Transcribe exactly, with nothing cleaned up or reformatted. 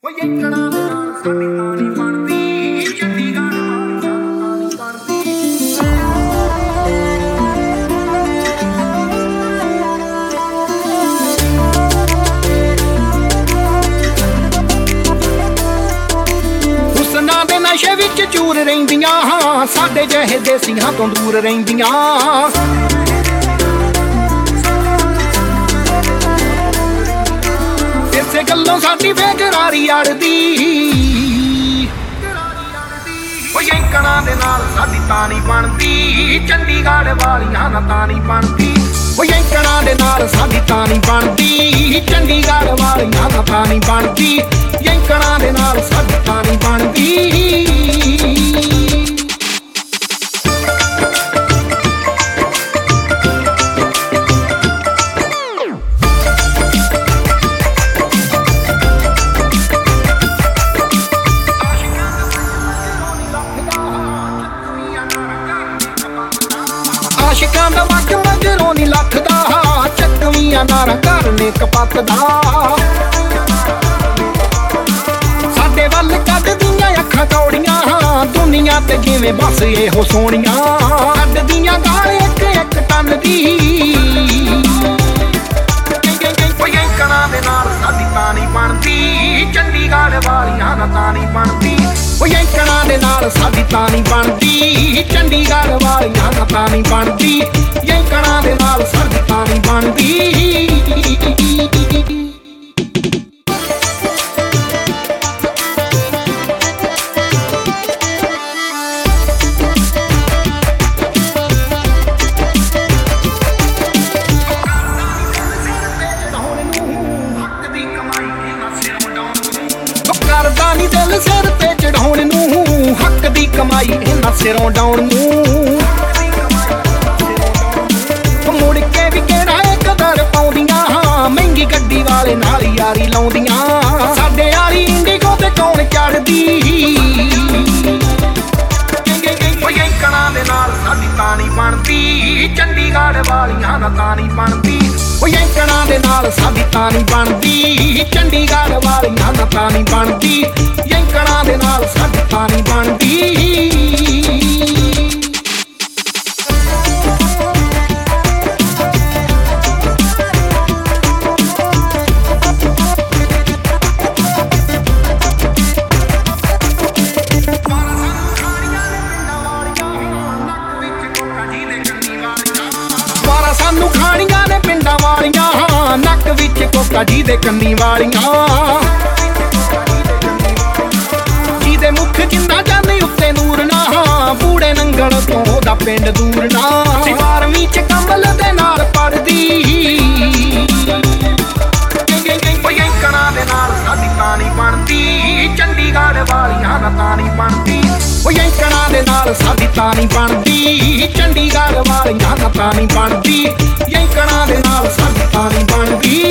ਯੈਂਕੜਾਂ ਦੇ ਨਾਲ ਸਾਡੀ ਤਾਣੀ ਬਣਦੀ, ਚੰਡੀਗੜ੍ਹ ਵਾਲੀਆਂ ਤਾਣੀ ਬਣਦੀ। ਹੁਸਨਾਂ ਦੇ ਨਸ਼ੇ ਵਿੱਚ ਚੂਰ ਰਹਿੰਦੀਆਂ, ਸਾਡੇ ਜਿਹੇ ਦੇਸੀਆਂ ਤੋਂ ਦੂਰ ਰਹਿੰਦੀਆਂ। ਇਸੇ ਗੱਲੋਂ ਸਾਡੀ ਬੇਕਰਾਰੀ ਅੜਦੀ। ਉਹ ਯੈਂਕੜਾਂ ਦੇ ਨਾਲ ਸਾਡੀ ਤਾਣੀ ਬਣਦੀ, ਚੰਡੀਗੜ੍ਹ ਵਾਲੀਆਂ ਨਾਲ ਤਾਣੀ ਬਣਦੀ। ਉਹ ਯੈਂਕੜਾਂ ਦੇ ਨਾਲ ਸਾਡੀ ਤਾਣੀ ਬਣਦੀ, ਚੰਡੀਗੜ੍ਹ ਵਾਲੀਆਂ ਨਾਲ ਤਾਣੀ ਬਣਦੀ। ਯੈਂਕੜਾਂ ਦੇ ਨਾਲ ਸਾਡੀ ਤਾਣੀ ਬਣਦੀ। ਆਸ਼ਿਕਾਂ ਦਾ ਵਕ ਮਗਰੋਂ ਨੀ ਲੱਥਦਾ, ਚੱਕਵੀਆਂ ਨਾਰਾਂ ਕਰਨੇ ਕਪੱਤਦਾ। ਸਾਡੇ ਵੱਲ ਕੱਢਦੀਆਂ ਅੱਖਾਂ ਕੌੜੀਆਂ, ਦੁਨੀਆ ਤੇ ਜਿਵੇਂ ਬਸ ਇਹੋ ਸੋਹਣੀਆਂ। ਕੱਢਦੀਆਂ ਗਾਲ ਇੱਕ ਇੱਕ ਟਨ ਦੀ। ਯੈਂਕੜਾਂ ਦੇ ਨਾਲ ਸਾਡੀ ਤਾਣੀ ਬਣਦੀ, ਚੰਡੀਗੜ੍ਹ ਵਾਲੀਆਂ ਨਾਲ ਤਾਣੀ ਬਣਦੀ। ਉਹ ਯੈਂਕੜਾਂ ਦੇ ਨਾਲ ਸਾਡੀ ਤਾਣੀ ਬਣਦੀ, ਚੰਡੀਗੜ੍ਹ ਵਾਲੀਆਂ ਨਾਲ ਤਾਣੀ ਬਣਦੀ। ਯੈਂਕੜਾਂ ਦੇ ਨਾਲ ਸਾਡੀ ਤਾਣੀ ਬਣਦੀ। ਕਰਦਾ ਨੀ ਦਿਲ ਸਿਰ ਤੇ ਚੜਾਉਣ ਨੂੰ, ਹੱਕ ਦੀ ਕਮਾਈ ਇਹਨਾਂ ਸਿਰੋਂ ਡਾਉਣ ਨੂੰ। ਮੁੜ ਕੇ ਵੀ ਕਿਹੜਾ ਇਹ ਕਦਰ ਪਾਉਂਦੀਆਂ, ਮਹਿੰਗੀ ਗੱਡੀ ਵਾਲੇ ਨਾਲ ਯਾਰੀ ਲਾਉਂਦੀਆਂ। ਸਾਡੇ ਵਾਲੀ ਇੰਡੀਗੋ ਤੇ ਕੌਣ ਚੜਦੀ। ਯੈਂਕੜਾਂ ਦੇ ਨਾਲ ਸਾਡੀ ਤਾਣੀ ਬਣਦੀ, ਚੰਡੀਗੜ੍ਹ ਵਾਲੀਆਂ ਨਾਲ ਤਾਣੀ ਬਣਦੀ। ਉਹ ਯੈਂਕੜਾਂ ਦੇ ਨਾਲ ਸਾਡੀ ਤਾਣੀ ਬਣਦੀ, ਚੰਡੀਗੜ੍ਹ ਵਾਲੀਆਂ ਨਾਲ ਤਾਣੀ ਬਣਦੀ। ਯੈਂਕੜਾਂ ਦੇ ਨਾਲ ਸਾਡੀ ਤਾਣੀ ਬਣਦੀ। ਸਾਨੂੰ ਖਾਣੀਆਂ ਨੇ ਪਿੰਡਾਂ ਵਾਲੀਆਂ, ਨੱਕ ਵਿੱਚ ਕੋਕਾ ਜੀ ਦੇ ਕੰਨੀ ਵਾਲੀਆਂ। ਜਿਹਦੇ ਮੁਖ ਜਿੰਨਾ ਜਾਂਦੀ ਉੱਤੇ ਨੂਰ ਨਾ, ਬੂੜੇ ਨੰਗਲ ਤੋਂ ਉਹਦਾ ਪਿੰਡ ਦੂਰ ਨਾ। ਬਾਰਵੀਂ ਚ ਕੰਬਲ ਦੇ ਨਾਲ ਪੜਦੀ। ਯੈਂਕੜਾਂ ਦੇ ਨਾਲ ਸਾਡੀ ਤਾਣੀ ਬਣਦੀ, ਚੰਡੀਗੜ੍ਹ ਵਾਲੀਆਂ ਨਾਲ ਤਾਣੀ ਬਣਦੀ। ਉਹ ਯੈਂਕੜਾਂ ਦੇ ਨਾਲ ਸਾਡੀ ਤਾਣੀ ਬਣਦੀ, ਚੰਡੀਗੜ੍ਹ ਵਾਲੀਆਂ ਨਾਲ ਤਾਣੀ ਬਣਦੀ। ਯੈਂਕੜਾਂ ਦੇ ਨਾਲ ਸਾਡੀ ਤਾਣੀ ਬਣਦੀ।